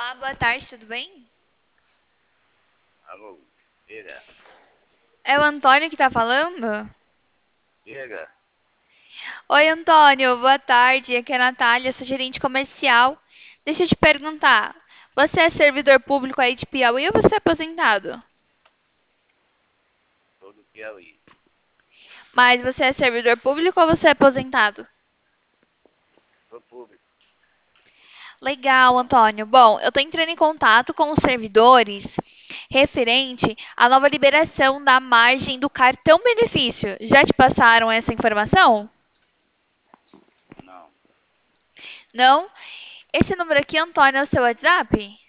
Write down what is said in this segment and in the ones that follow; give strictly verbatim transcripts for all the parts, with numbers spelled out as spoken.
Olá, boa tarde, tudo bem? Alô, diga, É o Antônio que tá falando? diga. Oi, Antônio, boa tarde. Aqui é a Natália, sou gerente comercial. Deixa eu te perguntar, você é servidor público aí de Piauí ou você é aposentado? Sou do Piauí. Mas você é servidor público ou você é aposentado? Sou público. Legal, Antônio. Bom, eu tô entrando em contato com os servidores referente à nova liberação da margem do cartão benefício. Já te passaram essa informação? Não. Não? Esse número aqui, Antônio, é o seu WhatsApp?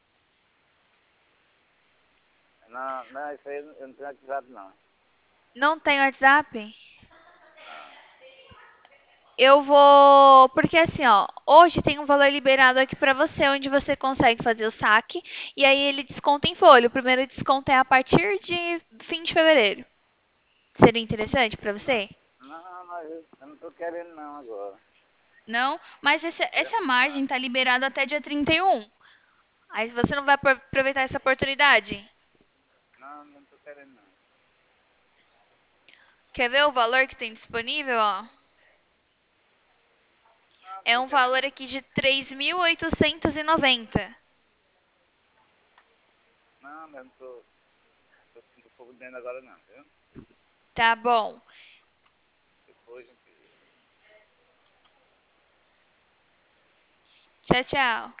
Não, não, isso aí eu não tenho ativado, não. Não tem WhatsApp? Não. Eu vou. Porque assim, ó, hoje tem um valor liberado aqui pra você, onde você consegue fazer o saque e aí ele desconta em folha. O primeiro desconto é a partir de fim de fevereiro. Seria interessante pra Não, você? não, mas eu, eu não tô querendo não agora. Não? Mas esse- Eu, essa não, margem tá liberada até dia trinta e um. Aí você não vai apro- aproveitar essa oportunidade? não, não tô querendo não. Quer ver o valor que tem disponível, ó? Não, não É tô um querendo valor não. aqui de três mil oitocentos e noventa. Não, mas eu não tô, tô, não tô podendo agora não, viu? Tá bom. Depois a gente Tchau, tchau.